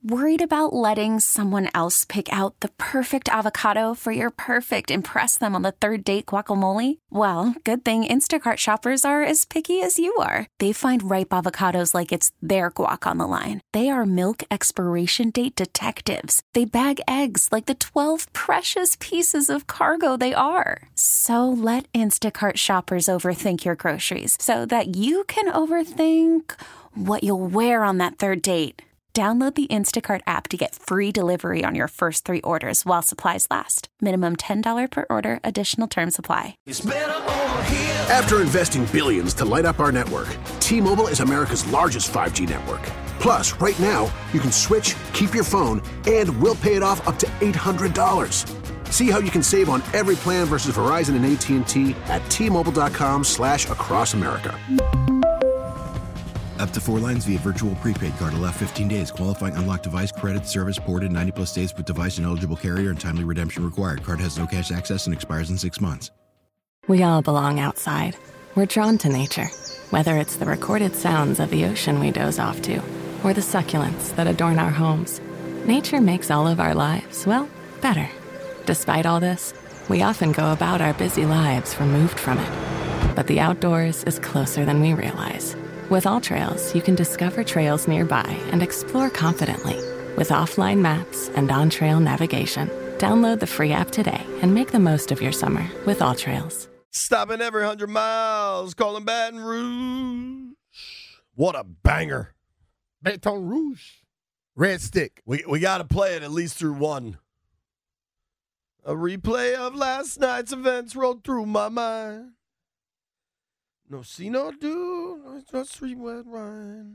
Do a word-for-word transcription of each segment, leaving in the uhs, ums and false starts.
Worried about letting someone else pick out the perfect avocado for your perfect impress them on the third date guacamole? Well, good thing Instacart shoppers are as picky as you are. They find ripe avocados like it's their guac on the line. They are milk expiration date detectives. They bag eggs like the twelve precious pieces of cargo they are. So let Instacart shoppers overthink your groceries so that you can overthink what you'll wear on that third date. Download the Instacart app to get free delivery on your first three orders while supplies last. Minimum ten dollars per order. Additional terms apply. After investing billions to light up our network, T-Mobile is America's largest five G network. Plus, right now, you can switch, keep your phone, and we'll pay it off up to eight hundred dollars. See how you can save on every plan versus Verizon and A T and T at T-Mobile.com slash across America. Up to four lines via virtual prepaid card. Allow fifteen days. Qualifying unlocked device credit service ported ninety plus days with device and eligible carrier and timely redemption required. Card has no cash access and expires in six months. We all belong outside. We're drawn to nature. Whether it's the recorded sounds of the ocean we doze off to, or the succulents that adorn our homes, nature makes all of our lives, well, better. Despite all this, we often go about our busy lives removed from it. But the outdoors is closer than we realize. With AllTrails, you can discover trails nearby and explore confidently. With offline maps and on-trail navigation, download the free app today and make the most of your summer with AllTrails. Stopping every hundred miles, calling Baton Rouge. What a banger. Baton Rouge. Red Stick. We, we got to play it at least through one. A replay of last night's events rolled through my mind. No see, no do, no just sweet wet wine.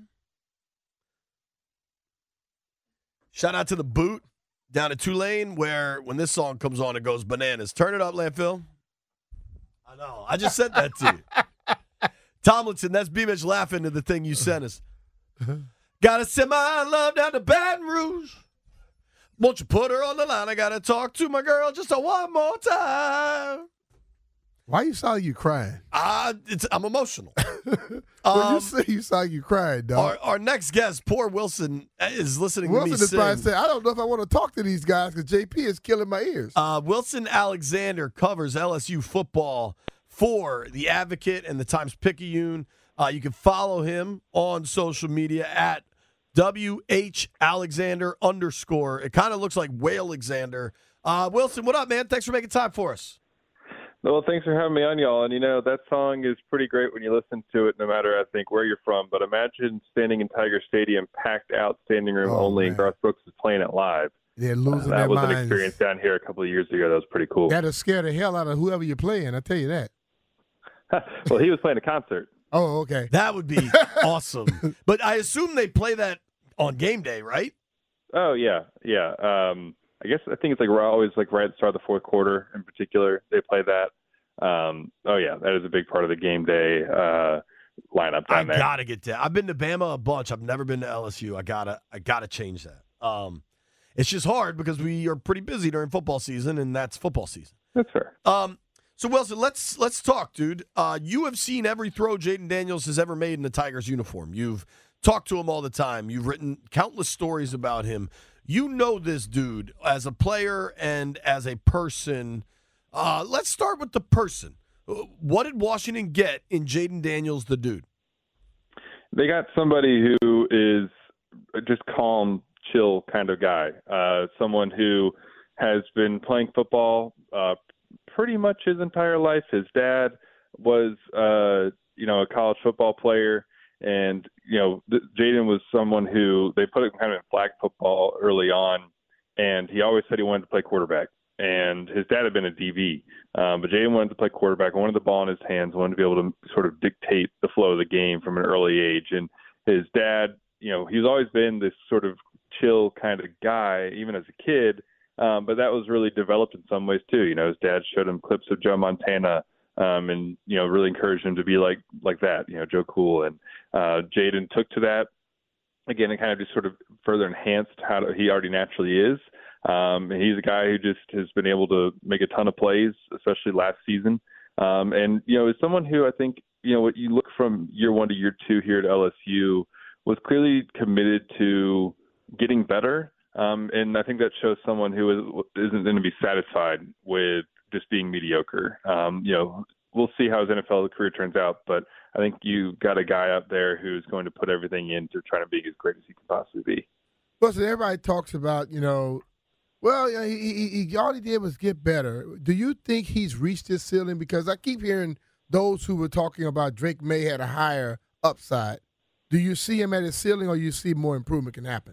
Shout out to the Boot down at Tulane, where when this song comes on, it goes bananas. Turn it up, Landfill. I know. I just said that to you. Tomlinson, that's B-Mitch laughing at the thing you sent us. Gotta send my love down to Baton Rouge. Won't you put her on the line? I gotta talk to my girl just a one more time. Why you sound like you crying? Uh, it's, I'm emotional. when um, you say you sound like you crying, dog. Our, our next guest, poor Wilson, is listening Wilson to me is probably sing. saying, I don't know if I want to talk to these guys because J P is killing my ears. Uh, Wilson Alexander covers L S U football for The Advocate and the Times-Picayune. Uh, you can follow him on social media at W H Alexander underscore. It kind of looks like Whale Alexander. Uh, Wilson, what up, man? Thanks for making time for us. Well, thanks for having me on, y'all. And, you know, that song is pretty great when you listen to it, no matter, I think, where you're from. But imagine standing in Tiger Stadium, packed out, standing room oh, only, man. and Garth Brooks is playing it live. They're losing uh, their That was minds. an experience down here a couple of years ago. That was pretty cool. That'll scare the hell out of whoever you're playing, I tell you that. Well, he was playing a concert. Oh, okay. That would be awesome. But I assume they play that on game day, right? Oh, yeah, yeah. Um, I guess I think it's like we're always like right at the start of the fourth quarter in particular. They play that. Um, oh, yeah, that is a big part of the game day uh, lineup down I there. I gotta get that. I've been to Bama a bunch. I've never been to L S U. I gotta, I gotta change that. Um, it's just hard because we are pretty busy during football season, and that's football season. That's fair. Um, so Wilson, let's let's talk, dude. Uh, you have seen every throw Jayden Daniels has ever made in the Tigers uniform. You've talked to him all the time. You've written countless stories about him. You know this dude as a player and as a person. Uh, let's start with the person. What did Washington get in Jayden Daniels, the dude? They got somebody who is just calm, chill kind of guy. Uh, someone who has been playing football uh, pretty much his entire life. His dad was, uh, you know, a college football player. And, you know, th- Jayden was someone who they put him kind of in flag football early on. And he always said he wanted to play quarterback. And his dad had been a D B, um, but Jayden wanted to play quarterback, wanted the ball in his hands, wanted to be able to sort of dictate the flow of the game from an early age. And his dad, you know, he's always been this sort of chill kind of guy, even as a kid, um, but that was really developed in some ways too. You know, his dad showed him clips of Joe Montana um, and, you know, really encouraged him to be like like that, you know, Joe Cool. And uh, Jayden took to that. Again, it kind of just sort of further enhanced how to, he already naturally is. Um, and he's a guy who just has been able to make a ton of plays, especially last season. Um, and, you know, as someone who I think, you know, what you look from year one to year two here at L S U was clearly committed to getting better. Um, and I think that shows someone who is, isn't going to be satisfied with just being mediocre. Um, you know, we'll see how his N F L career turns out, but I think you got a guy up there who's going to put everything into trying to be as great as he can possibly be. Listen, everybody talks about, you know, well, you know, he, he, he all he did was get better. Do you think he's reached his ceiling? Because I keep hearing those who were talking about Drake May had a higher upside. Do you see him at his ceiling, or you see more improvement can happen?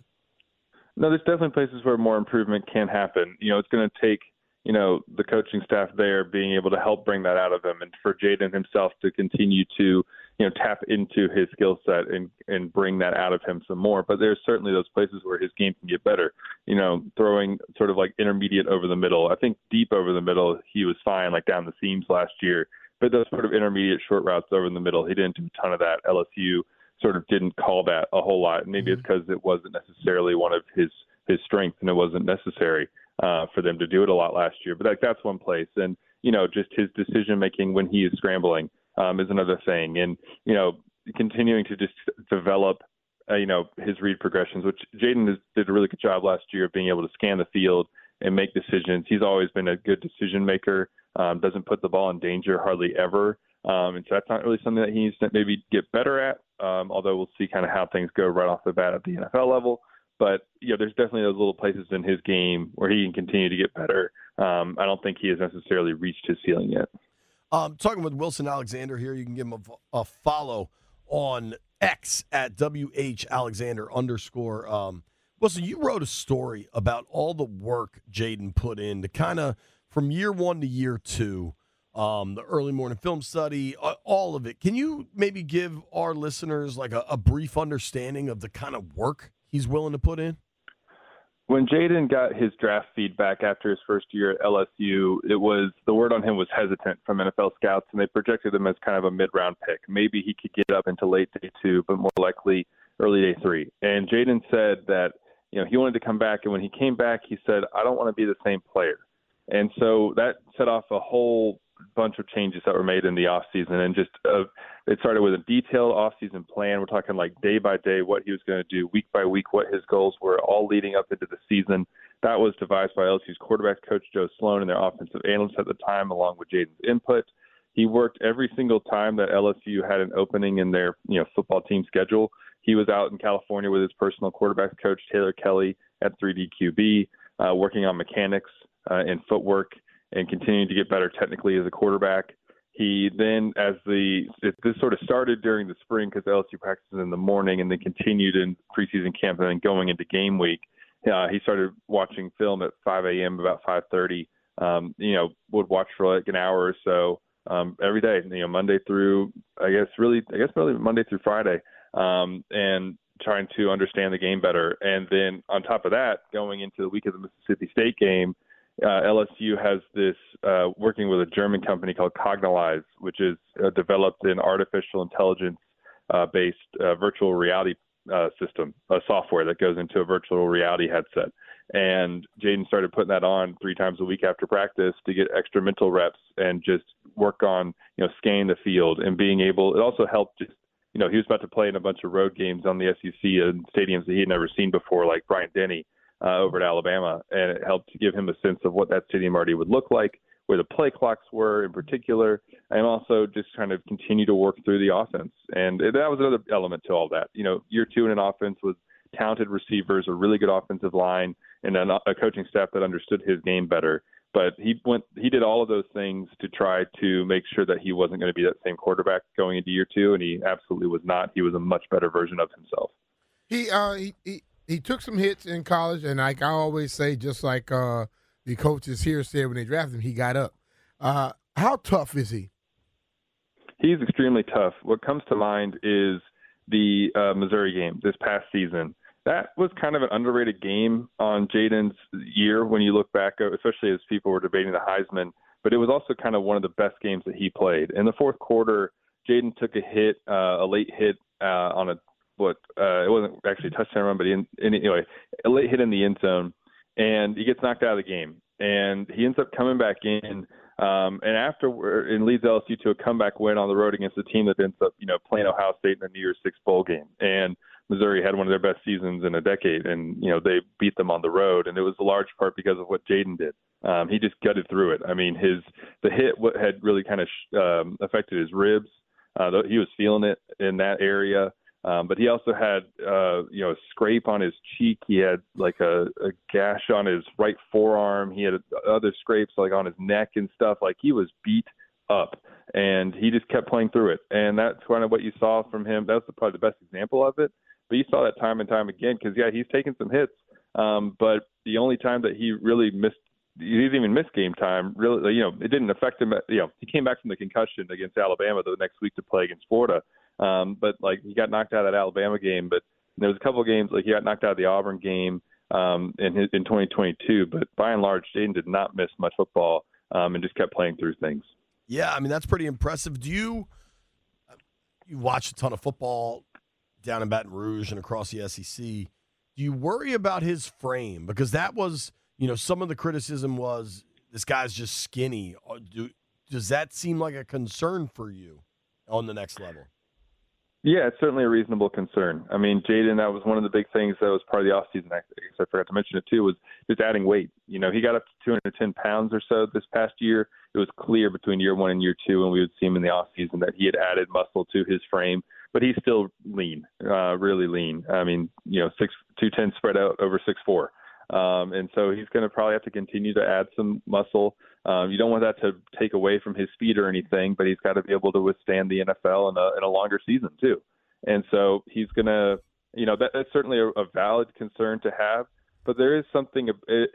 No, there's definitely places where more improvement can happen. You know, it's going to take, you know, the coaching staff there being able to help bring that out of him, and for Jayden himself to continue to, you know, tap into his skill set and, and bring that out of him some more. But there's certainly those places where his game can get better, you know, throwing sort of like intermediate over the middle. I think deep over the middle, he was fine, like down the seams last year, but those sort of intermediate short routes over the middle, he didn't do a ton of that. L S U sort of didn't call that a whole lot. Maybe mm-hmm. it's because it wasn't necessarily one of his, his strengths, and it wasn't necessary uh, for them to do it a lot last year. But like, that's one place. And, you know, just his decision-making when he is scrambling um, is another thing. And, you know, continuing to just develop, uh, you know, his read progressions, which Jayden has, did a really good job last year of being able to scan the field and make decisions. He's always been a good decision maker, um, doesn't put the ball in danger hardly ever. Um, and so that's not really something that he needs to maybe get better at, um, although we'll see kind of how things go right off the bat at the N F L level. But, you know, there's definitely those little places in his game where he can continue to get better. Um, I don't think he has necessarily reached his ceiling yet. Um, talking with Wilson Alexander here. You can give him a, a follow on X at W H Alexander underscore. Um, Wilson, you wrote a story about all the work Jayden put in to kind of from year one to year two, um, the early morning film study, uh, all of it. Can you maybe give our listeners like a, a brief understanding of the kind of work he's willing to put in? When Jayden got his draft feedback after his first year at L S U, it was the word on him was hesitant from N F L scouts, and they projected him as kind of a mid-round pick. Maybe he could get up into late day two, but more likely early day three. And Jayden said that, you know, he wanted to come back, and when he came back, he said, I don't want to be the same player. And so that set off a whole bunch of changes that were made in the offseason, and just uh, it started with a detailed offseason plan. We're talking like day by day what he was going to do, week by week what his goals were, all leading up into the season. That was devised by L S U's quarterbacks coach Joe Sloan and their offensive analysts at the time, along with Jayden's input. He worked every single time that L S U had an opening in their you know football team schedule. He was out in California with his personal quarterbacks coach Taylor Kelly at three D Q B, uh, working on mechanics uh, and footwork, and continuing to get better technically as a quarterback. He then, as the it, this sort of started during the spring because L S U practices in the morning, and then continued in preseason camp, and then going into game week, uh, he started watching film at five a.m. about five thirty. Um, you know, would watch for like an hour or so um, every day. You know, Monday through I guess really I guess really Monday through Friday, um, and trying to understand the game better. And then on top of that, going into the week of the Mississippi State game. Uh, L S U has this uh, working with a German company called Cognalize, which is uh, developed an artificial intelligence uh, based uh, virtual reality uh, system, a software that goes into a virtual reality headset. And Jayden started putting that on three times a week after practice to get extra mental reps and just work on, you know, scanning the field and being able. It also helped just, you know, he was about to play in a bunch of road games on the S E C in stadiums that he had never seen before, like Bryant-Denny. Uh, over at Alabama, and it helped give him a sense of what that stadium already would look like, where the play clocks were in particular, and also just kind of continue to work through the offense. And that was another element to all that. You know, year two in an offense with talented receivers, a really good offensive line, and then a coaching staff that understood his game better. But he went, he did all of those things to try to make sure that he wasn't going to be that same quarterback going into year two, and he absolutely was not. He was a much better version of himself. He, uh, he, he... He took some hits in college, and like I always say, just like uh, the coaches here said when they drafted him, he got up. Uh, how tough is he? He's extremely tough. What comes to mind is the uh, Missouri game this past season. That was kind of an underrated game on Jayden's year when you look back, especially as people were debating the Heisman. But it was also kind of one of the best games that he played. In the fourth quarter, Jayden took a hit, uh, a late hit uh, on a But uh, it wasn't actually a touchdown run, but in, in, anyway, a late hit in the end zone, and he gets knocked out of the game. And he ends up coming back in, um, and after and leads L S U to a comeback win on the road against a team that ends up, you know, playing Ohio State in the New Year's Six bowl game. And Missouri had one of their best seasons in a decade, and you know they beat them on the road, and it was a large part because of what Jayden did. Um, he just gutted through it. I mean, his the hit what had really kind of um, affected his ribs. Uh, he was feeling it in that area. Um, but he also had, uh, you know, a scrape on his cheek. He had like a, a gash on his right forearm. He had other scrapes like on his neck and stuff. Like he was beat up, and he just kept playing through it. And that's kind of what you saw from him. That's probably the best example of it. But you saw that time and time again because, yeah, he's taken some hits. Um, but the only time that he really missed, he didn't even miss game time. Really, you know, it didn't affect him. You know, he came back from the concussion against Alabama the next week to play against Florida. Um, but like he got knocked out of that Alabama game, but there was a couple of games like he got knocked out of the Auburn game um, in his, in twenty twenty-two. But by and large, Jayden did not miss much football um, and just kept playing through things. Yeah, I mean that's pretty impressive. Do you you watch a ton of football down in Baton Rouge and across the S E C? Do you worry about his frame because that was you know some of the criticism was this guy's just skinny. Do, does that seem like a concern for you on the next level? Yeah, it's certainly a reasonable concern. I mean, Jayden, that was one of the big things that was part of the offseason. I guess I forgot to mention it too, was just adding weight. You know, he got up to two hundred ten pounds or so this past year. It was clear between year one and year two, and we would see him in the offseason that he had added muscle to his frame, but he's still lean, uh, really lean. I mean, you know, six two ten spread out over six four. Um, and so he's going to probably have to continue to add some muscle. Um, you don't want that to take away from his speed or anything, but he's got to be able to withstand the N F L in a, in a longer season too. And so he's going to, you know, that, that's certainly a, a valid concern to have, but there is something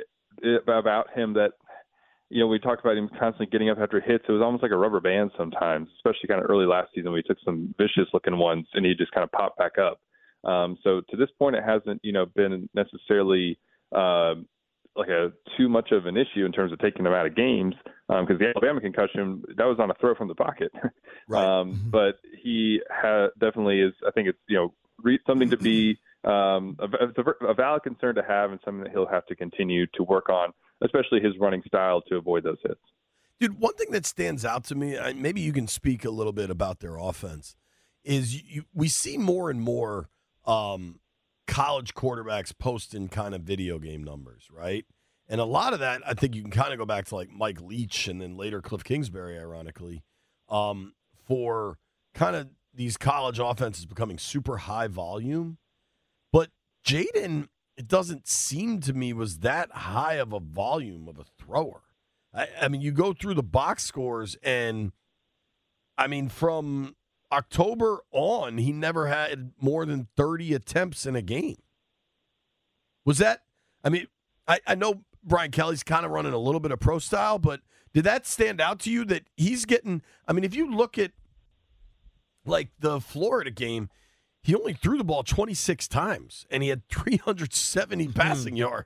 about him that, you know, we talked about him constantly getting up after hits. It was almost like a rubber band sometimes, especially kind of early last season when he took some vicious looking ones and he just kind of popped back up. Um, so to this point, it hasn't, you know, been necessarily, um, like a too much of an issue in terms of taking him out of games because um, the Alabama concussion that was on a throw from the pocket. Right. um, but he ha- definitely is. I think it's you know re- something to be um, a, a valid concern to have and something that he'll have to continue to work on, especially his running style to avoid those hits. Dude, one thing that stands out to me, maybe you can speak a little bit about their offense, is you, we see more and more. Um, college quarterbacks posting kind of video game numbers, right? And a lot of that, I think you can kind of go back to like Mike Leach and then later Cliff Kingsbury, ironically, um, for kind of these college offenses becoming super high volume. But Jayden, it doesn't seem to me, was that high of a volume of a thrower. I, I mean, you go through the box scores and, I mean, from October on, he never had more than thirty attempts in a game. Was that, I mean, I, I know Brian Kelly's kind of running a little bit of pro style, but did that stand out to you that he's getting, I mean, if you look at like the Florida game, he only threw the ball twenty-six times and he had three hundred seventy passing yards.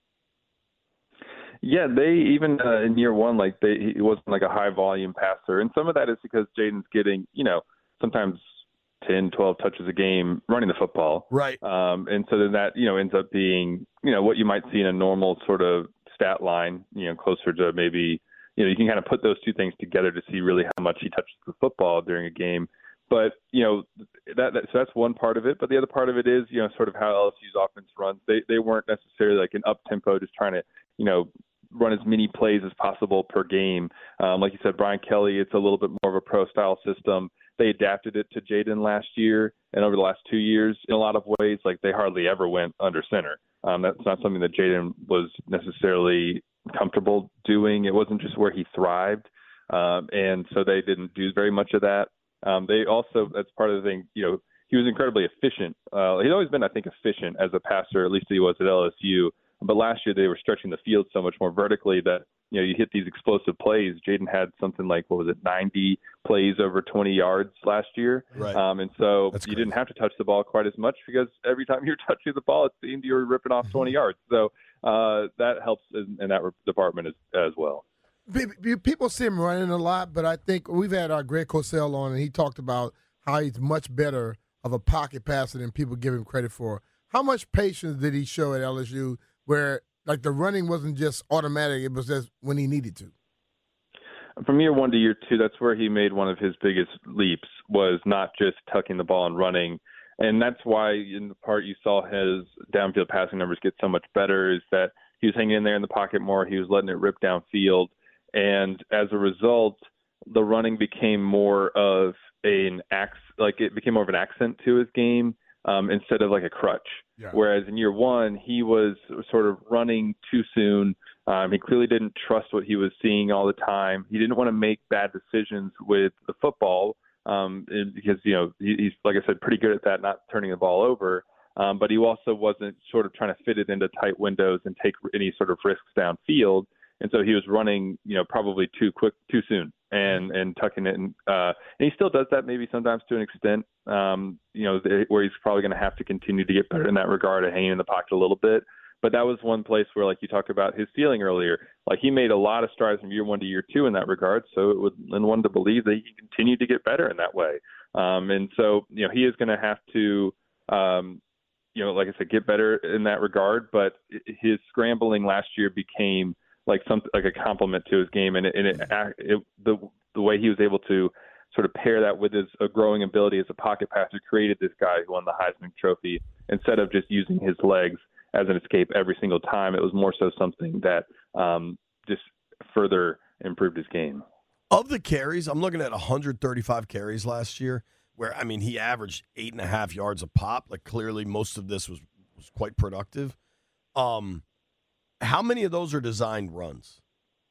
Yeah, they even uh, in year one, like they, he wasn't like a high volume passer. And some of that is because Jayden's getting, you know, sometimes ten, twelve touches a game running the football. Right. Um, and so then that, you know, ends up being, you know, what you might see in a normal sort of stat line, you know, closer to maybe, you know, you can kind of put those two things together to see really how much he touches the football during a game. But, you know, that, that so that's one part of it. But the other part of it is, you know, sort of how L S U's offense runs. They they weren't necessarily like an up-tempo, just trying to, you know, run as many plays as possible per game. Um, like you said, Brian Kelly, it's a little bit more of a pro-style system. They adapted it to Jayden last year and over the last two years in a lot of ways. Like they hardly ever went under center. Um, that's not something that Jayden was necessarily comfortable doing. It wasn't just where he thrived. Um, and so they didn't do very much of that. Um, they also, that's part of the thing, you know, he was incredibly efficient. Uh, he's always been, I think, efficient as a passer, at least he was at L S U. But last year they were stretching the field so much more vertically that, you know, you hit these explosive plays. Jayden had something like, what was it, ninety plays over twenty yards last year. Right. Um, and so That's you crazy. didn't have to touch the ball quite as much because every time you're touching the ball, it seemed you were ripping off twenty yards. So uh, that helps in, in that department as, as well. People see him running a lot, but I think we've had our Greg Cosell on, and he talked about how he's much better of a pocket passer than people give him credit for. How much patience did he show at L S U where, like, the running wasn't just automatic, it was just when he needed to? From year one to year two, that's where he made one of his biggest leaps, was not just tucking the ball and running And that's why, in the part, you saw his downfield passing numbers get so much better, is that he was hanging in there in the pocket more. He was letting it rip downfield. And as a result, the running became more of an ac- like it became more of an accent to his game um, instead of like a crutch. Yeah. Whereas in year one, he was sort of running too soon. Um, he clearly didn't trust what he was seeing all the time. He didn't want to make bad decisions with the football um, because, you know, he, he's, like I said, pretty good at that, not turning the ball over. Um, but he also wasn't sort of trying to fit it into tight windows and take any sort of risks downfield. And so he was running, you know, probably too quick, too soon, and and tucking it in. Uh, and he still does that maybe sometimes to an extent, um, you know, where he's probably going to have to continue to get better in that regard of hanging in the pocket a little bit. But that was one place where, like you talked about his ceiling earlier, like he made a lot of strides from year one to year two in that regard. So it would lend one to believe that he continued to get better in that way. Um, and so, you know, he is going to have to, um, you know, like I said, get better in that regard. But his scrambling last year became like some like a compliment to his game, and it, and it, it the the way he was able to sort of pair that with his a growing ability as a pocket passer created this guy who won the Heisman Trophy. Instead of just using his legs as an escape every single time, it was more so something that um, just further improved his game. Of the carries, I'm looking at one hundred thirty-five carries last year, where I mean he averaged eight and a half yards a pop. Like clearly, most of this was was quite productive. Um. How many of those are designed runs?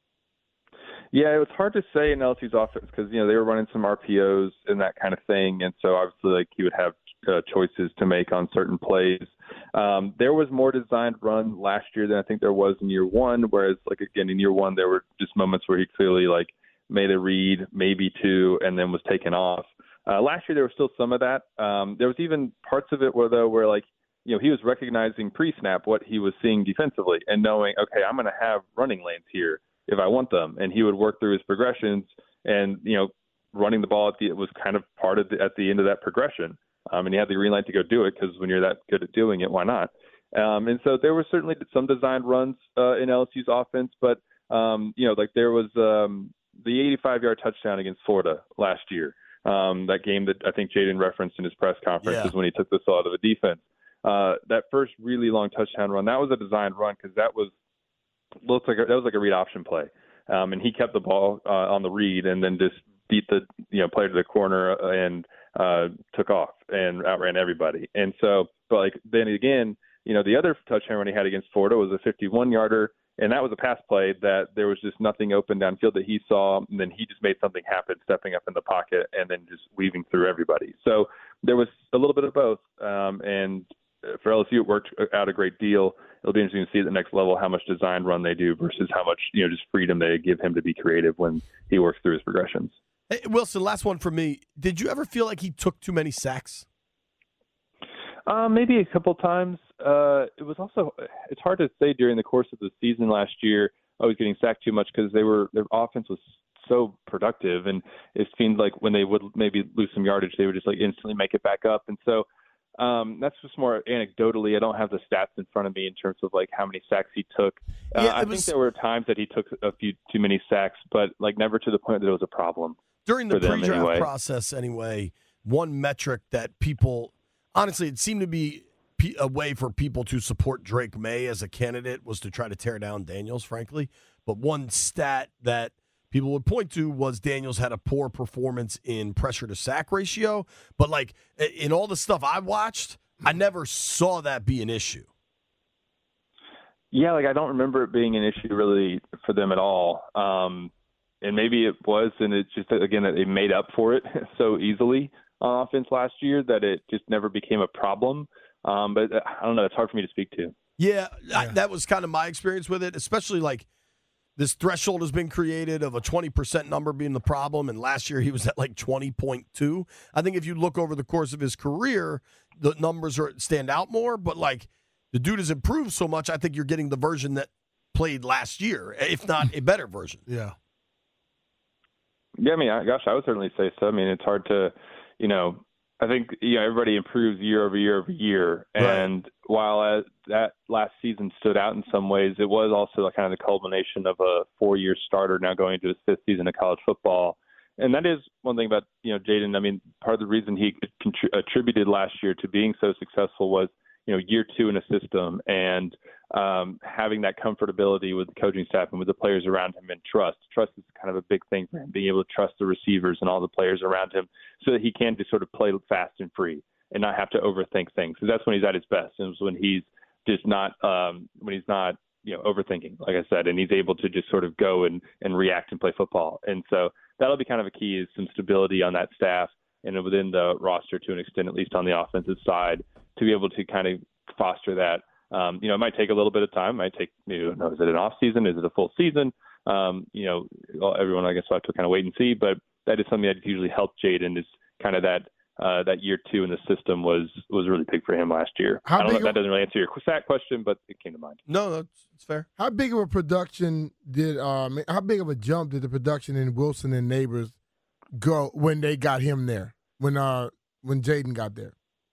Yeah, it was hard to say in L S U's offense because, you know, they were running some R P Os and that kind of thing. And so obviously, like, he would have uh, choices to make on certain plays. Um, there was more designed run last year than I think there was in year one. Whereas, like, again, in year one, there were just moments where he clearly, like, made a read, maybe two, and then was taken off. Uh, last year, there was still some of that. Um, there was even parts of it where, though, where, like, you know, he was recognizing pre-snap what he was seeing defensively and knowing, okay, I'm going to have running lanes here if I want them. And he would work through his progressions and, you know, running the ball at the, it was kind of part of the, at the end of that progression. Um, and he had the green light to go do it because when you're that good at doing it, why not? Um, and so there were certainly some designed runs uh, in L S U's offense, but, um, you know, like there was um, the eighty-five-yard touchdown against Florida last year. Um, that game that I think Jaden referenced in his press conference yeah. is when he took this out of the defense. Uh, that first really long touchdown run, that was a designed run because that was looked like a, that was like a read option play, um, and he kept the ball uh, on the read and then just beat the you know player to the corner and uh, took off and outran everybody. And so, but like then again, you know the other touchdown run he had against Florida was a fifty-one-yarder, and that was a pass play that there was just nothing open downfield that he saw, and then he just made something happen, stepping up in the pocket and then just weaving through everybody. So there was a little bit of both, um, and for L S U, it worked out a great deal. It'll be interesting to see at the next level how much design run they do versus how much, you know, just freedom they give him to be creative when he works through his progressions. Hey, Wilson, last one for me. Did you ever feel like he took too many sacks? Uh, maybe a couple times. Uh, it was also, it's hard to say during the course of the season last year, I was getting sacked too much because they were, their offense was so productive. And it seemed like when they would maybe lose some yardage, they would just like instantly make it back up. And so, Um, that's just more anecdotally. I don't have the stats in front of me in terms of like how many sacks he took. Uh, yeah, I was, think there were times that he took a few too many sacks, but like never to the point that it was a problem. During the pre-draft anyway. process anyway, one metric that people, honestly, it seemed to be a way for people to support Drake May as a candidate was to try to tear down Daniels, frankly. But one stat that people would point to was Daniels had a poor performance in pressure to sack ratio. But, like, in all the stuff I watched, I never saw that be an issue. Yeah, like, I don't remember it being an issue really for them at all. Um, and maybe it was, and it's just, again, that they made up for it so easily on offense last year that it just never became a problem. Um, but I don't know. It's hard for me to speak to. Yeah, yeah. I, that was kind of my experience with it, especially, like, this threshold has been created of a twenty percent number being the problem, and last year he was at like twenty point two. I think if you look over the course of his career, the numbers are stand out more, but like the dude has improved so much, I think you're getting the version that played last year, if not a better version. Yeah. Yeah, I mean, I, gosh, I would certainly say so. I mean, it's hard to, you know, I think you know everybody improves year over year over year, and right. while uh, that last season stood out in some ways, it was also kind of the culmination of a four-year starter now going into his fifth season of college football, And that is one thing about, you know, Jaden. I mean, part of the reason he contri- attributed last year to being so successful was, you know, year two in a system and um, having that comfortability with the coaching staff and with the players around him and trust. Trust is kind of a big thing for him, being able to trust the receivers and all the players around him so that he can just sort of play fast and free and not have to overthink things. Because that's when he's at his best. And it's when he's just not, um, when he's not, you know, overthinking, like I said, and he's able to just sort of go and, and react and play football. And so that'll be kind of a key, is some stability on that staff and within the roster to an extent, at least on the offensive side, to be able to kind of foster that. Um, you know, it might take a little bit of time. It might take, you know, is it an off season? Is it a full season? Um, you know, everyone, I guess, will have to kind of wait and see. But that is something that usually helped Jaden, is kind of that uh, that year two in the system was was really big for him last year. How I don't know if that doesn't really answer your sack question, but it came to mind. No, that's, that's fair. How big of a production did, um, how big of a jump did the production in Wilson and Neighbors go when they got him there, when uh when Jaden got there?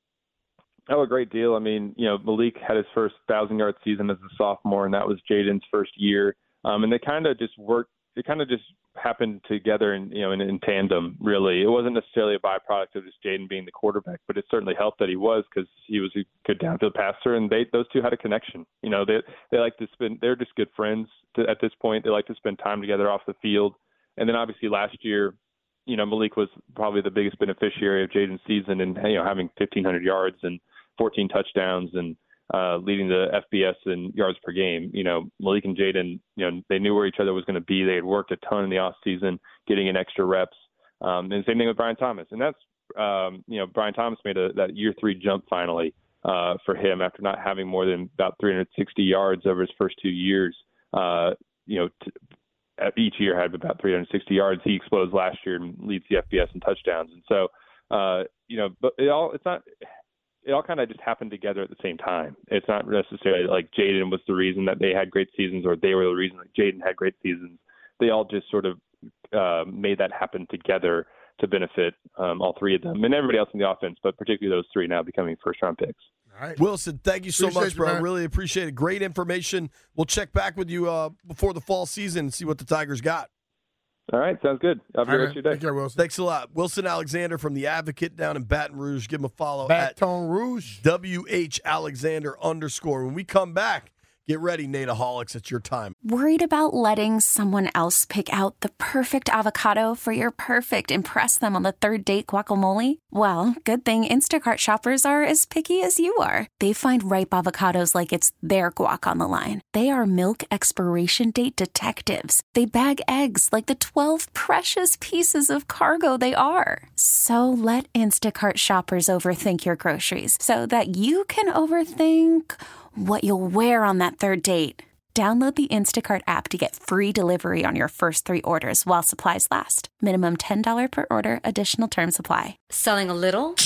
Oh, a great deal. I mean, you know, Malik had his first thousand-yard season as a sophomore, and that was Jaden's first year. Um, and they kind of just worked. It kind of just happened together, in, you know, in, in tandem. Really, it wasn't necessarily a byproduct of just Jaden being the quarterback, but it certainly helped that he was, because he was a good downfield passer, and they those two had a connection. You know, they they like to spend. They're just good friends to, at this point. They like to spend time together off the field. And then obviously last year, you know, Malik was probably the biggest beneficiary of Jaden's season, and you know, having fifteen hundred yards and fourteen touchdowns and uh, leading the F B S in yards per game. You know, Malik and Jaden, you know, they knew where each other was going to be. They had worked a ton in the off season, getting in extra reps. Um, and same thing with Brian Thomas. And that's, um, you know, Brian Thomas made a, that year three jump finally uh, for him after not having more than about three hundred sixty yards over his first two years. Uh, you know, t- each year had about three hundred sixty yards. He explodes last year and leads the F B S in touchdowns. And so, uh, you know, but it all, it's not, it all kind of just happened together at the same time. It's not necessarily like Jaden was the reason that they had great seasons, or they were the reason that Jaden had great seasons. They all just sort of uh, made that happen together to benefit um, all three of them and everybody else in the offense, but particularly those three now becoming first-round picks. All right. Wilson, thank you so Appreciate much, you, bro. man. Really appreciate it. Great information. We'll check back with you uh, before the fall season and see what the Tigers got. All right, sounds good. Have a good All right, rest of your day. Take care, Wilson. Thanks a lot. Wilson Alexander from The Advocate down in Baton Rouge. Give him a follow at Baton Rouge. W H Alexander underscore. When we come back, get ready, Nataholics. It's your time. Worried about letting someone else pick out the perfect avocado for your perfect impress them on the third date guacamole? Well, good thing Instacart shoppers are as picky as you are. They find ripe avocados like it's their guac on the line. They are milk expiration date detectives. They bag eggs like the twelve precious pieces of cargo they are. So let Instacart shoppers overthink your groceries so that you can overthink what you'll wear on that third date. Download the Instacart app to get free delivery on your first three orders while supplies last. Minimum ten dollars per order. Additional terms apply. Selling a little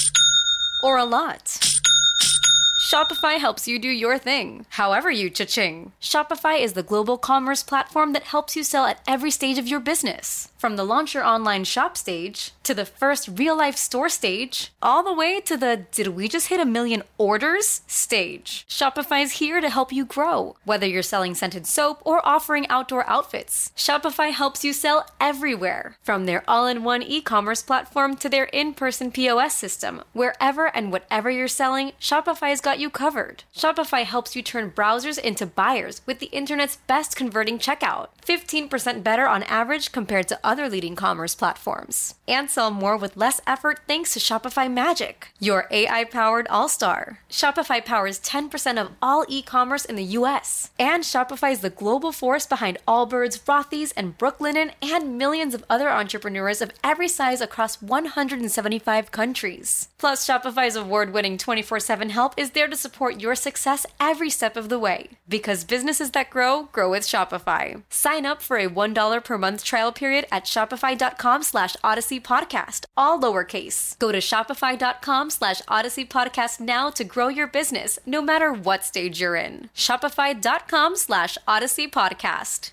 or a lot? Shopify helps you do your thing, however you cha-ching. Shopify is the global commerce platform that helps you sell at every stage of your business. From the launch your online shop stage, to the first real-life store stage, all the way to the did we just hit a million orders stage. Shopify is here to help you grow. Whether you're selling scented soap or offering outdoor outfits, Shopify helps you sell everywhere. From their all-in-one e-commerce platform to their in-person P O S system, wherever and whatever you're selling, Shopify's got you covered. Shopify helps you turn browsers into buyers with the internet's best converting checkout. fifteen percent better on average compared to other leading commerce platforms. And sell more with less effort thanks to Shopify Magic, your A I-powered all-star. Shopify powers ten percent of all e-commerce in the U S. And Shopify is the global force behind Allbirds, Rothy's, and Brooklinen, and millions of other entrepreneurs of every size across one hundred seventy-five countries. Plus, Shopify's award-winning twenty-four seven help is there to support your success every step of the way. Because businesses that grow, grow with Shopify. Sign up for a one dollar per month trial period at shopify.com slash Odyssey Podcast, all lowercase. Go to shopify.com slash Odyssey Podcast now to grow your business, no matter what stage you're in. Shopify.com slash Odyssey Podcast.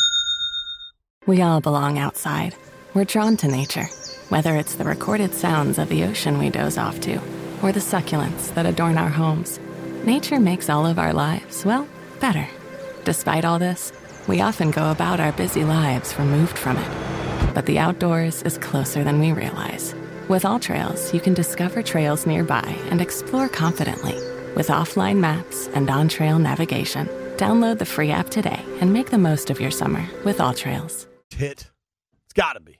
We all belong outside. We're drawn to nature, whether it's the recorded sounds of the ocean we doze off to, or the succulents that adorn our homes. Nature makes all of our lives, well, better. Despite all this, we often go about our busy lives removed from it. but the outdoors is closer than we realize. With All Trails, you can discover trails nearby and explore confidently. With offline maps and on-trail navigation, download the free app today and make the most of your summer with All Trails. Hit. It's got to be.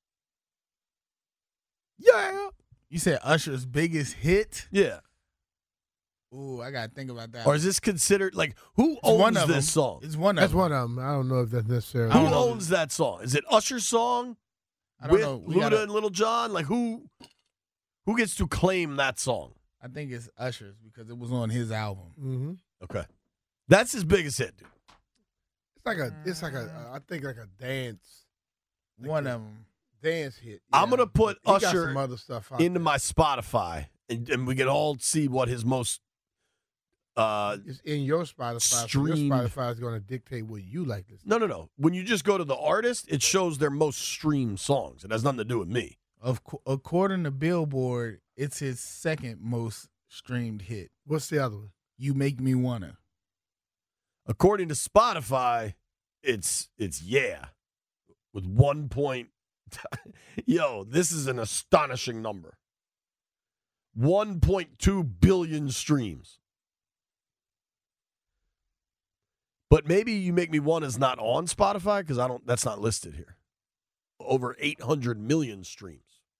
Yeah. You said Usher's biggest hit? Yeah. Ooh, I got to think about that. Or is this considered, like, who It's owns one of this them. song? It's one of That's them. one of them. I don't know if that's necessarily. Who I don't know. owns that song? Is it Usher's song I don't with know. We Luda gotta- and Little John? Like, who who gets to claim that song? I think it's Usher's because it was on his album. Mm-hmm. Okay. That's his biggest hit, dude. It's like a. It's like a. I think like a dance. Like One a of them. Dance hit. I'm yeah. going to put He got Usher some other stuff out into there. my Spotify, and, and we can all see what his most uh, It's in your Spotify. So streamed- your Spotify is going to dictate what you like to. No, no, no. When you just go to the artist, it shows their most streamed songs. It has nothing to do with me. Of co- according to Billboard, it's his second most streamed hit. What's the other one? You Make Me Wanna. According to Spotify, it's it's yeah, with one point. Yo, this is an astonishing number. one point two billion streams. But maybe You Make Me One is not on Spotify because I don't. That's not listed here. Over eight hundred million streams.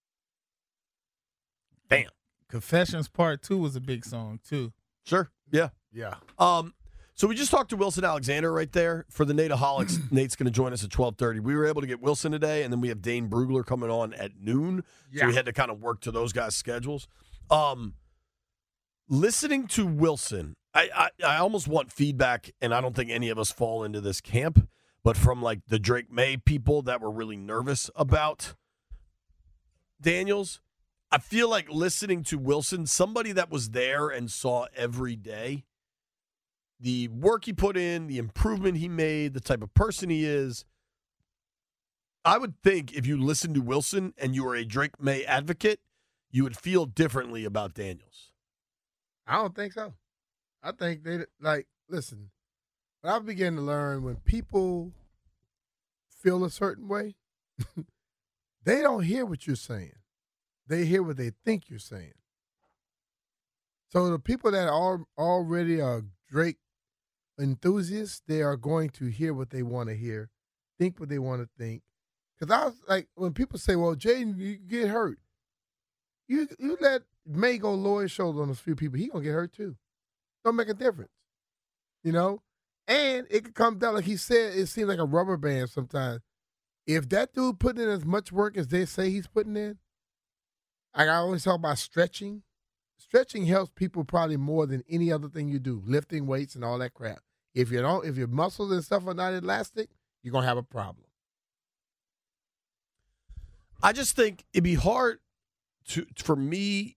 Damn. Confessions Part Two was a big song too. Sure. Yeah. Yeah. Um. So we just talked to Wilson Alexander right there for the Nateaholics. Nate's going to join us at twelve thirty. We were able to get Wilson today, and then we have Dane Brugler coming on at noon. So Yeah. we had to kind of work to those guys' schedules. Um, listening to Wilson, I, I I almost want feedback, and I don't think any of us fall into this camp, but from like the Drake May people that were really nervous about Daniels. I feel like listening to Wilson, somebody that was there and saw every day the work he put in, the improvement he made, the type of person he is. I would think if you listen to Wilson and you were a Drake May advocate, you would feel differently about Daniels. I don't think so. I think they like listen. What I began to learn when people feel a certain way, they don't hear what you're saying. They hear what they think you're saying. So the people that are already are Drake enthusiasts, they are going to hear what they want to hear, think what they want to think. Because I was like, when people say, "Well, Jaden, you get hurt," you you let May go lower his shoulder on a few people, he gonna get hurt too. Don't make a difference, you know. And it could come down, like he said, it seems like a rubber band sometimes. If that dude putting in as much work as they say he's putting in, like I always talk about stretching. Stretching helps people probably more than any other thing you do, lifting weights and all that crap. If you don't, if your muscles and stuff are not elastic, you're gonna have a problem. I just think it'd be hard to for me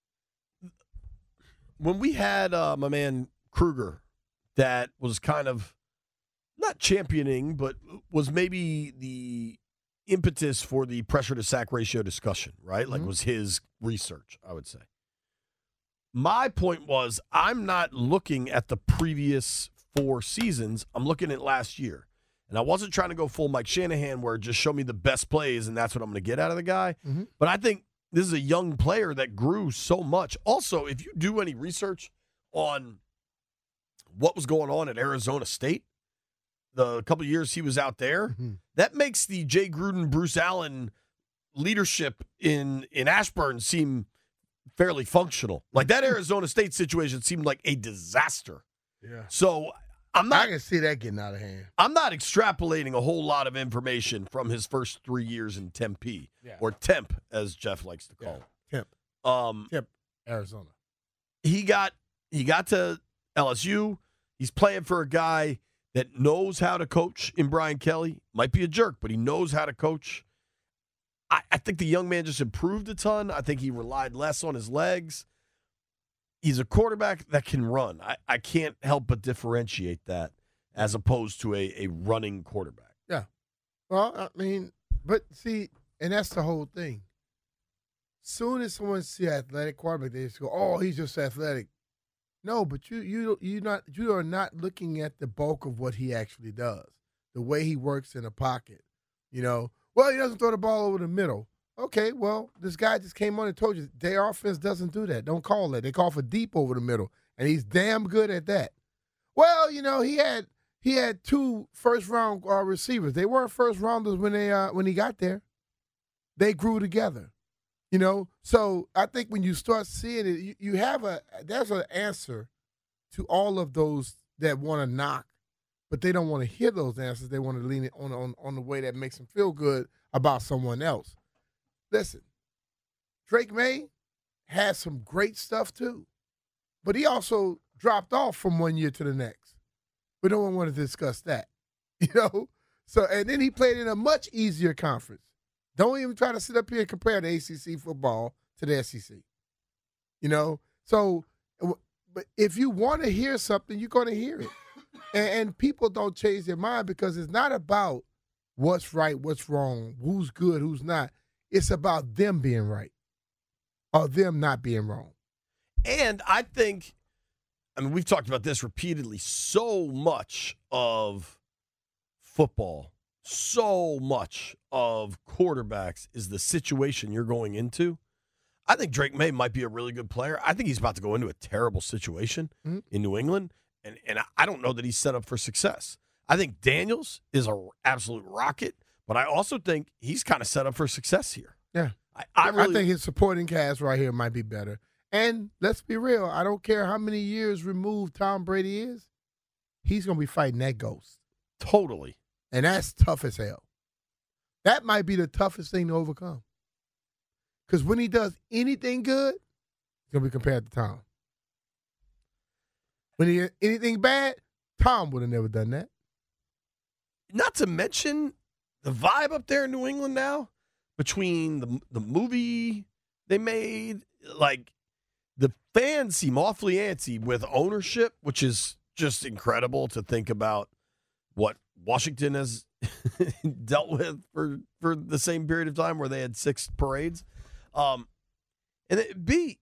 when we had uh, my man Kruger that was kind of not championing, but was maybe the impetus for the pressure to sack ratio discussion, right? Like Mhm. was his research, I would say. My point was I'm not looking at the previous four seasons. I'm looking at last year. And I wasn't trying to go full Mike Shanahan where just show me the best plays and that's what I'm going to get out of the guy. Mm-hmm. But I think this is a young player that grew so much. Also, if you do any research on what was going on at Arizona State, the couple of years he was out there, Mm-hmm. that makes the Jay Gruden, Bruce Allen leadership in, in Ashburn seem fairly functional. Like that Arizona State situation seemed like a disaster. Yeah. So I'm not I can see that getting out of hand. I'm not extrapolating a whole lot of information from his first three years in Tempe, Yeah. or Temp, as Jeff likes to call it. Temp. Um, Temp, Arizona. he got he got to L S U. He's playing for a guy that knows how to coach in Brian Kelly. Might be a jerk, but he knows how to coach. I, I think the young man just improved a ton. I think he relied less on his legs. He's a quarterback that can run. I, I can't help but differentiate that as opposed to a, a running quarterback. Yeah. Well, I mean, but see, and that's the whole thing. Soon as someone see athletic quarterback, they just go, "Oh, he's just athletic." No, but you you you not you are not looking at the bulk of what he actually does, the way he works in a pocket. You know, Well, he doesn't throw the ball over the middle. Okay, well, this guy just came on and told you their offense doesn't do that. Don't call that. They call for deep over the middle, and he's damn good at that. Well, you know, he had he had two first-round uh, receivers. They weren't first-rounders when they uh, when he got there. They grew together, you know. So I think when you start seeing it, you, you have a there's an answer to all of those that want to knock, but they don't want to hear those answers. They want to lean it on on on the way that makes them feel good about someone else. Listen, Drake May has some great stuff too, but he also dropped off from one year to the next. We don't want to discuss that, you know. So and then he played in a much easier conference. Don't even try to sit up here and compare the A C C football to the S E C, you know. So, but if you want to hear something, you're going to hear it, and, and people don't change their mind because it's not about what's right, what's wrong, who's good, who's not. It's about them being right or them not being wrong. And I think, I mean, we've talked about this repeatedly, so much of football, so much of quarterbacks is the situation you're going into. I think Drake May might be a really good player. I think he's about to go into a terrible situation mm-hmm. in New England, and, and I don't know that he's set up for success. I think Daniels is an absolute rocket. But I also think he's kind of set up for success here. Yeah. I, I, really, I think his supporting cast right here might be better. And let's be real. I don't care how many years removed Tom Brady is. He's going to be fighting that ghost. Totally. And that's tough as hell. That might be the toughest thing to overcome. Because when he does anything good, he's going to be compared to Tom. When he anything bad, Tom would have never done that. Not to mention the vibe up there in New England now, between the the movie they made, like the fans seem awfully antsy with ownership, which is just incredible to think about what Washington has dealt with for, for the same period of time where they had six parades. Um, and it, B,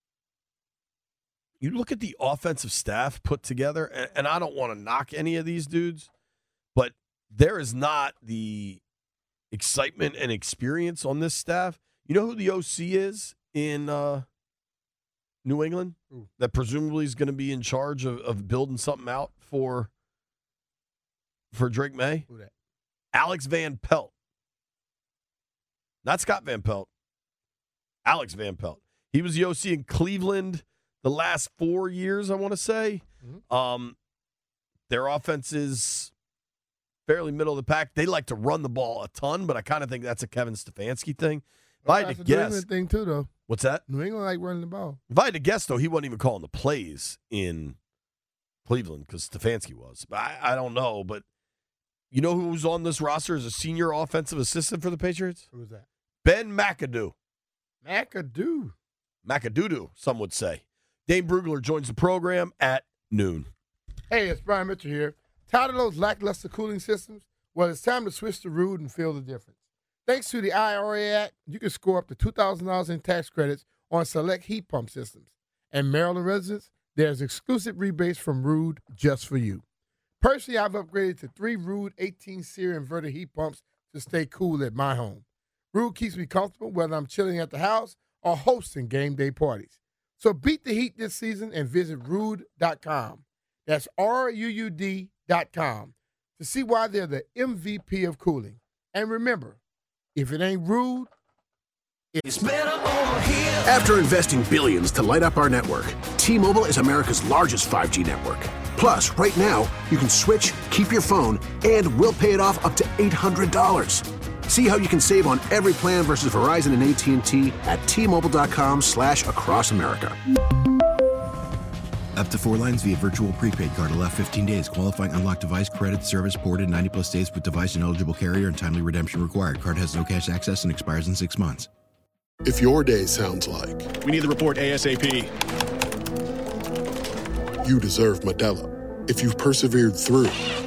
you look at the offensive staff put together, and, and I don't want to knock any of these dudes, but there is not the excitement and experience on this staff. You know who the O C is in uh, New England Ooh. that presumably is going to be in charge of, of building something out for for Drake May? Who that? Alex Van Pelt. Not Scott Van Pelt. Alex Van Pelt. He was the O C in Cleveland the last four years, I want to say. Mm-hmm. Um, their offense is fairly middle of the pack. They like to run the ball a ton, but I kind of think that's a Kevin Stefanski thing. If well, I had that's to a guess, New England thing too, though. What's that? New England like running the ball. If I had to guess, though, he wasn't even calling the plays in Cleveland because Stefanski was. But I, I don't know. But you know who's on this roster as a senior offensive assistant for the Patriots? Who's that? Ben McAdoo. McAdoo. McAdoo, some would say. Dane Brugler joins the program at noon. Hey, it's Brian Mitchell here. Tired of those lackluster cooling systems? Well, it's time to switch to Ruud and feel the difference. Thanks to the I R A Act, you can score up to two thousand dollars in tax credits on select heat pump systems. And Maryland residents, there's exclusive rebates from Ruud just for you. Personally, I've upgraded to three Ruud eighteen SEER inverter heat pumps to stay cool at my home. Ruud keeps me comfortable whether I'm chilling at the house or hosting game day parties. So beat the heat this season and visit Ruud dot com. That's R U U D dot com to see why they're the M V P of cooling. And remember, if it ain't Ruud, it's better over here. After investing billions to light up our network, T-Mobile is America's largest five G network. Plus, right now, you can switch, keep your phone, and we'll pay it off up to eight hundred dollars. See how you can save on every plan versus Verizon and A T and T at T-Mobile.com slash across America. Up to four lines via virtual prepaid card. Allow fifteen days. Qualifying unlocked device credit service ported ninety plus days with device and eligible carrier and timely redemption required. Card has no cash access and expires in six months. If your day sounds like... We need the report ASAP. You deserve Modelo. If you've persevered through...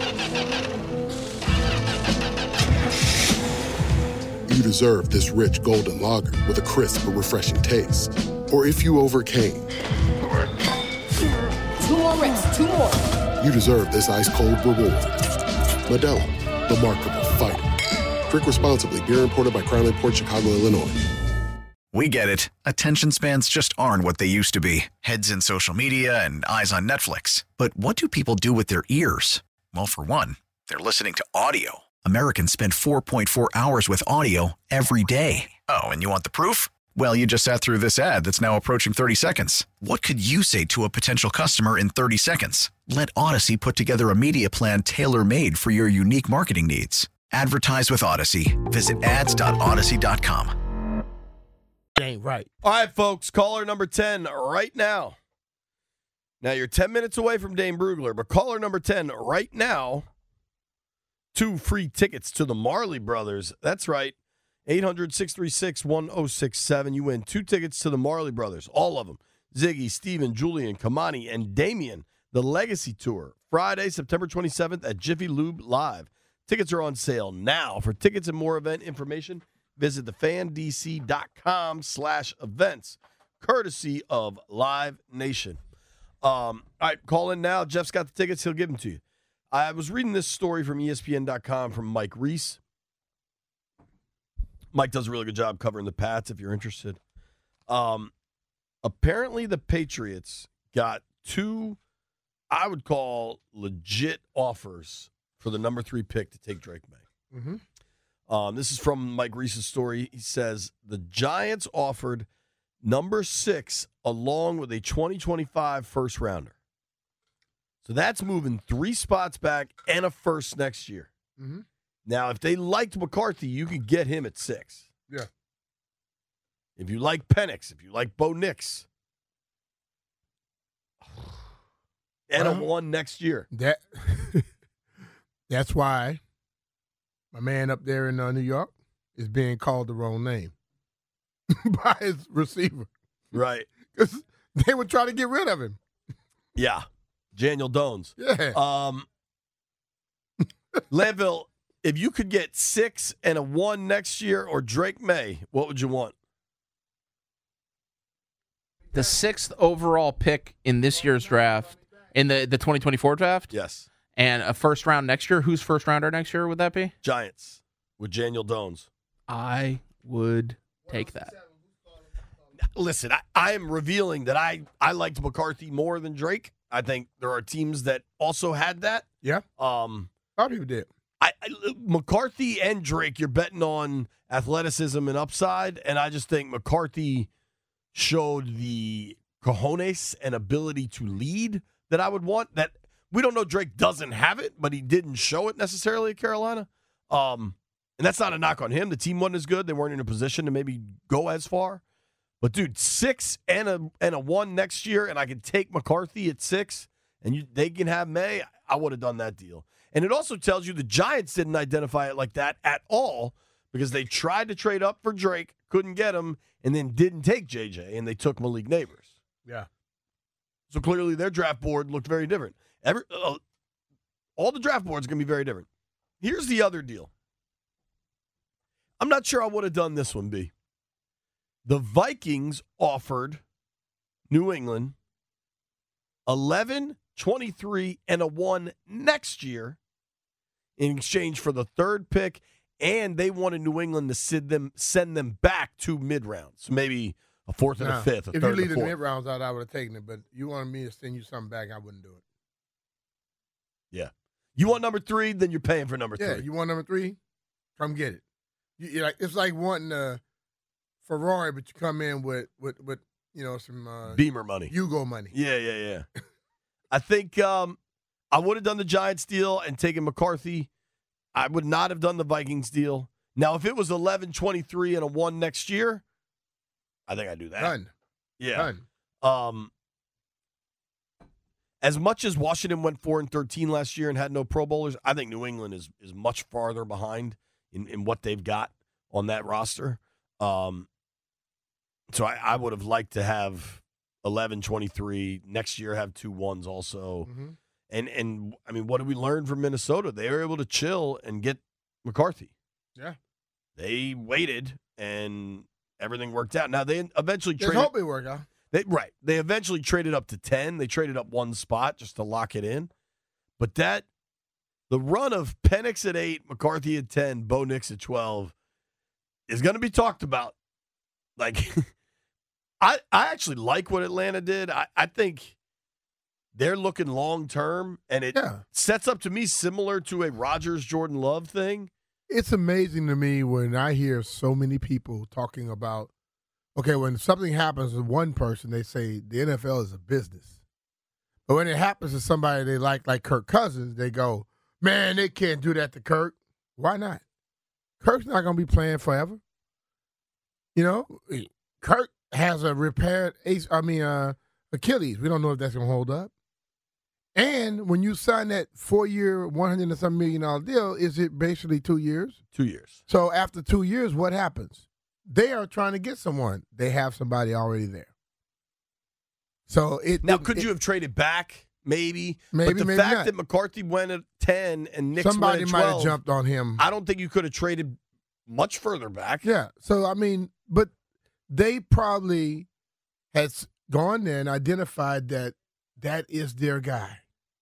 You deserve this rich golden lager with a crisp but refreshing taste. Or if you overcame... Two more reps, two more. You deserve this ice-cold reward. Modelo, the Remarkable Fighter. Drink responsibly. Beer imported by Crown Imports, Chicago, Illinois. We get it. Attention spans just aren't what they used to be. Heads in social media and eyes on Netflix. But what do people do with their ears? Well, for one, they're listening to audio. Americans spend four point four hours with audio every day. Oh, and you want the proof? Well, you just sat through this ad that's now approaching thirty seconds. What could you say to a potential customer in thirty seconds? Let Odyssey put together a media plan tailor-made for your unique marketing needs. Advertise with Odyssey. Visit ads dot odyssey dot com. Ain't right. All right, folks, caller number ten right now. Now, you're ten minutes away from Dane Brugler, but caller number ten right now, two free tickets to the Marley Brothers. That's right, eight hundred, six three six, one oh six seven. You win two tickets to the Marley Brothers, all of them. Ziggy, Steven, Julian, Kamani, and Damien, the Legacy Tour, Friday, September twenty-seventh at Jiffy Lube Live. Tickets are on sale now. For tickets and more event information, visit thefandc.com slash events, courtesy of Live Nation. Um, all right, call in now. Jeff's got the tickets. He'll give them to you. I was reading this story from E S P N dot com from Mike Reese. Mike does a really good job covering the Pats, if you're interested. Um, apparently, the Patriots got two, I would call, legit offers for the number three pick to take Drake May. Mm-hmm. Um, this is from Mike Reese's story. He says, the Giants offered number six along with a twenty twenty-five first rounder. So that's moving three spots back and a first next year. Mm-hmm. Now, if they liked McCarthy, you could get him at six. Yeah. If you like Penix, if you like Bo Nix, and well, a one next year. That That's why my man up there in uh, New York is being called the wrong name by his receiver. Right. Because they would try to get rid of him. Yeah. Daniel Jones. Yeah. Um, Landville, if you could get six and a one next year or Drake May, what would you want? The sixth overall pick in this year's draft, in the, the twenty twenty-four draft? Yes. And a first round next year? Whose first rounder next year would that be? Giants with Daniel Jones. I would take that. Listen, I, I am revealing that I, I liked McCarthy more than Drake. I think there are teams that also had that. Yeah. Um, a lot of people did. I, I, McCarthy and Drake, you're betting on athleticism and upside, and I just think McCarthy showed the cojones and ability to lead that I would want. That we don't know Drake doesn't have it, but he didn't show it necessarily at Carolina. Um, and that's not a knock on him. The team wasn't as good. They weren't in a position to maybe go as far. But, dude, six and a and a one next year, and I could take McCarthy at six, and you, they can have May, I would have done that deal. And it also tells you the Giants didn't identify it like that at all because they tried to trade up for Drake, couldn't get him, and then didn't take J J, and they took Malik Neighbors. Yeah. So clearly their draft board looked very different. Every, uh, all the draft boards are going to be very different. Here's the other deal. I'm not sure I would have done this one, B. The Vikings offered New England eleven, twenty-three, and a one next year in exchange for the third pick, and they wanted New England to send them send them back to mid-rounds. So maybe a fourth and now, a fifth, a if third you and leave a the fourth. mid-rounds out, I would have taken it, but you wanted me to send you something back, I wouldn't do it. Yeah. You want number three, then you're paying for number yeah, three. you want number three? Come get it. You, you're like, it's like wanting a Ferrari, but you come in with, with, with you know, some uh, Beamer money. Yugo money. Yeah, yeah, yeah. I think um, I would have done the Giants deal and taken McCarthy. I would not have done the Vikings deal. Now, if it was eleven, twenty-three, and a one next year, I think I'd do that. Done. Yeah. Done. Um, as much as Washington went four and thirteen last year and had no Pro Bowlers, I think New England is is much farther behind in, in what they've got on that roster. Um, so I, I would have liked to have eleven, twenty-three next year, have two ones also. Mm-hmm. And, and I mean, what did we learn from Minnesota? They were able to chill and get McCarthy. Yeah. They waited, and everything worked out. Now, they eventually Just traded. hope it worked out. They, right. They eventually traded up to ten. They traded up one spot just to lock it in. But that the run of Penix at eight, McCarthy at ten, Bo Nix at twelve is going to be talked about. Like, I I actually like what Atlanta did. I, I think they're looking long-term, and it Yeah. sets up to me similar to a Rodgers-Jordan Love thing. It's amazing to me when I hear so many people talking about, okay, when something happens to one person, they say the N F L is a business. But when it happens to somebody they like, like Kirk Cousins, they go, man, they can't do that to Kirk. Why not? Kirk's not going to be playing forever. You know, Kirk has a repaired ace, I mean, uh, Achilles. We don't know if that's going to hold up. And when you sign that four-year, one hundred and some million dollar deal, is it basically two years? Two years. So after two years, what happens? They are trying to get someone. They have somebody already there. So it Now, it, could it, you have traded back? Maybe. Maybe, but the maybe fact not. that McCarthy went at ten and Nix somebody went at might twelve, have jumped on him? I don't think you could have traded much further back. Yeah. So I mean, but they probably has gone there and identified that that is their guy.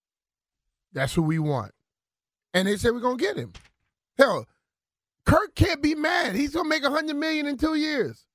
That's who we want. And they said we're gonna get him. Hell, Kirk can't be mad. He's gonna make a hundred million in two years.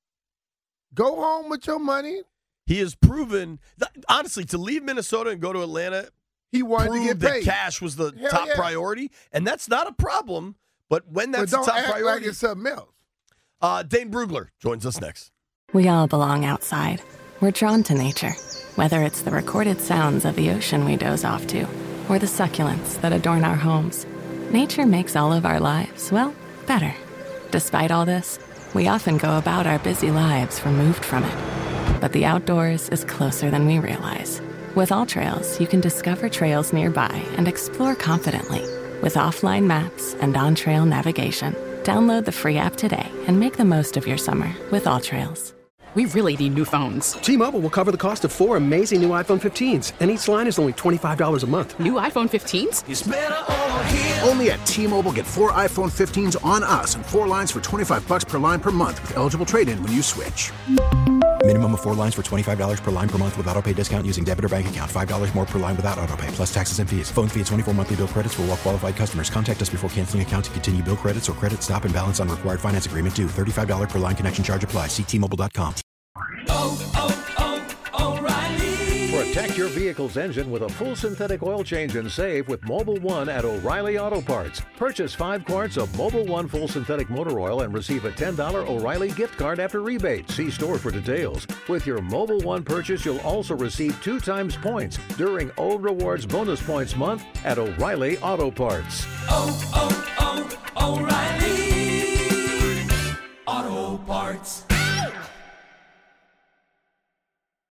Go home with your money. He has proven, that, honestly, to leave Minnesota and go to Atlanta, he wanted to get that paid. cash was the Hell top yeah. priority, and that's not a problem. But when that's but don't the top act priority, like it's something else. Uh, Dane Brugler joins us next. We all belong outside. We're drawn to nature, whether it's the recorded sounds of the ocean we doze off to, or the succulents that adorn our homes. Nature makes all of our lives, well, better. Despite all this, we often go about our busy lives removed from it. But the outdoors is closer than we realize. With All Trails, you can discover trails nearby and explore confidently. With offline maps and on-trail navigation, download the free app today and make the most of your summer with All Trails. We really need new phones. T-Mobile will cover the cost of four amazing new iPhone fifteens, and each line is only twenty-five dollars a month. New iPhone fifteens? It's better over here. Only at T-Mobile, get four iPhone fifteens on us and four lines for twenty-five bucks per line per month with eligible trade-in when you switch. Minimum of four lines for twenty-five dollars per line per month with autopay discount using debit or bank account. five dollars more per line without autopay, plus taxes and fees. Phone fee at twenty-four monthly bill credits for well-qualified customers. Contact us before canceling account to continue bill credits or credit stop and balance on required finance agreement due. thirty-five dollars per line connection charge applies. See T Mobile dot com. Oh, oh, oh, O'Reilly. Protect your vehicle's engine with a full synthetic oil change and save with Mobil One at O'Reilly Auto Parts. Purchase five quarts of Mobil One full synthetic motor oil and receive a ten dollars O'Reilly gift card after rebate. See store for details. With your Mobil One purchase, you'll also receive two times points during O Rewards Bonus Points Month at O'Reilly Auto Parts. Oh, oh, oh, O'Reilly Auto Parts.